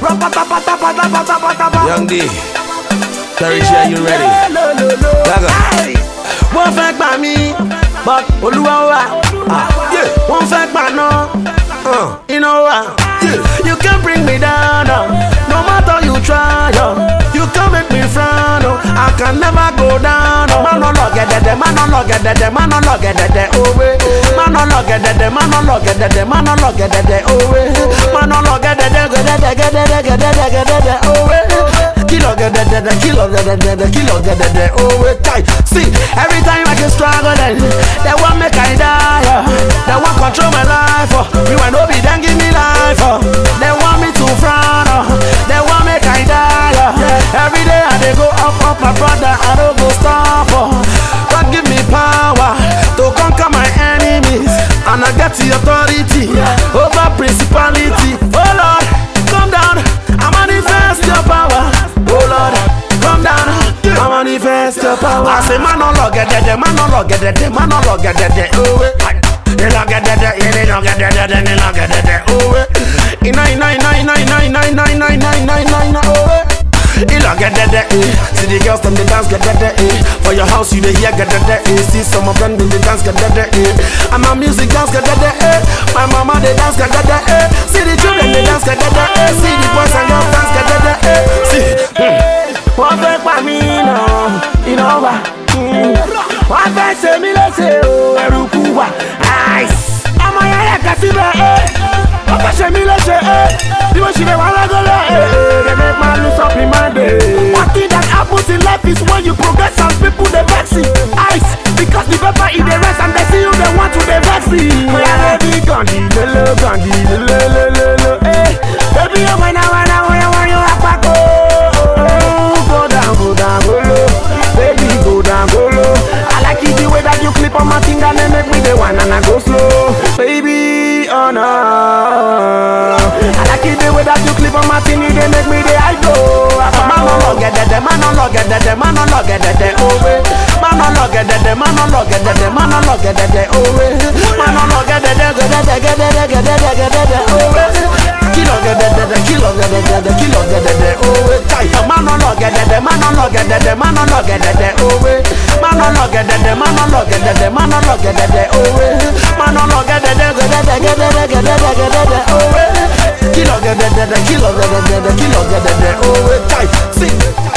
Young D, Terry J, you ready? Gaga. Wọ́n fẹ́ gbà mí, but Olúwa wà. Wọ́n fẹ́ gbà náà, iná wà. You can't bring me down, no matter you try. You can't make me frown, I can never go down. Man no lọ́gẹ̀dẹ̀dẹ̀, man no lọ́gẹ̀dẹ̀dẹ̀, man no lọ́gẹ̀dẹ̀dẹ̀ òwe. Man no lọ́gẹ̀dẹ̀dẹ̀, man no lọ́gẹ̀dẹ̀dẹ̀, man no lọ́gẹ̀dẹ̀dẹ̀ òwe. Man no lọ́gẹ̀dẹ̀dẹ̀, gẹ̀dẹ̀dẹ̀ òwe. Kilo gẹ̀dẹ̀dẹ̀ òwe tight. See, every time I can struggle, then they want make I die. They want control my life. Me want no be then give me life. They want me to frown. They want make I die. Every day I dey go up, my brother. I don't go stop. God give me power to conquer my enemies, and I get the authority over principality. Oh Lord, come down. I manifest your power. Oh Lord, come down. I manifest your power. I say man no lọ́gẹ̀dẹ̀dẹ̀, man no lọ́gẹ̀dẹ̀dẹ̀, man no lọ́gẹ̀dẹ̀dẹ̀ òwe. Ìlọ́gẹ̀dẹ̀dẹ̀, ìlọ́gẹ̀dẹ̀dẹ̀, ìlọ́gẹ̀dẹ̀dẹ̀ òwe. Iná òwe. Ìlọ́gẹ̀dẹ̀dẹ̀, see the girls them they dance gẹ̀dẹ̀dẹ̀. For your house you dey hear gẹ̀dẹ̀dẹ̀. See some of them they dance gẹ̀dẹ̀dẹ̀. And my music dance gẹ̀dẹ̀dẹ̀. My mama they dance gẹ̀dẹ̀dẹ̀. See the children they dance gẹ̀dẹ̀dẹ̀. See the boys and girls dance gẹ̀dẹ̀dẹ̀. See. Wọ́n fẹ́ pa mí náà, iná wà. Wọ́n fẹ́ ṣe mí léṣe o, ẹrùkú wà. Ọmọ yẹn rẹ̀ kà síbẹ̀ wọ́n fẹ́ ṣe mí léṣe bí mo ṣe lè wà lọ́gọ́lọ́ they make man lose up in my day. One thing that happens in life is when you progress and people dey vex you. Because the paper in the rest and they see you they want to dey vex you. Oya baby gandi lolo baby ọmọ iná wà náà wọ́n yóò apákó. Go down, go low. Baby, go down, go low. I like it the way that you clip on my finger and make me the one and I go slow. Baby, oh no. I like it the way that you clip on my finger, they make me the I go. Man no lọ́gẹ̀dẹ̀dẹ̀, man no lọ́gẹ̀dẹ̀dẹ̀, man no lọ́gẹ̀dẹ̀dẹ̀ òwe. Man no lọ́gẹ̀dẹ̀dẹ̀, man no lọ́gẹ̀dẹ̀dẹ̀, man no lọ́gẹ̀dẹ̀dẹ̀ òwe. Man no lọ́gẹ̀dẹ̀dẹ̀, gẹ̀dẹ̀dẹ̀ òwe. Kilo gẹ̀dẹ̀dẹ̀ òwe tight. Man no lọ́gẹ̀dẹ̀dẹ̀, man no lọ́gẹ̀dẹ̀dẹ̀, man no lọ́gẹ̀dẹ̀dẹ̀ òwe. Man no lọ́gẹ̀dẹ̀dẹ̀, man no lọ́gẹ̀dẹ̀dẹ̀, man no lọ́gẹ̀dẹ̀dẹ̀ òwe. Man no lọ́gẹ̀dẹ̀dẹ̀, gẹ̀dẹ̀dẹ̀ òwe. Kilo gẹ̀dẹ̀dẹ̀ òwe tight. See.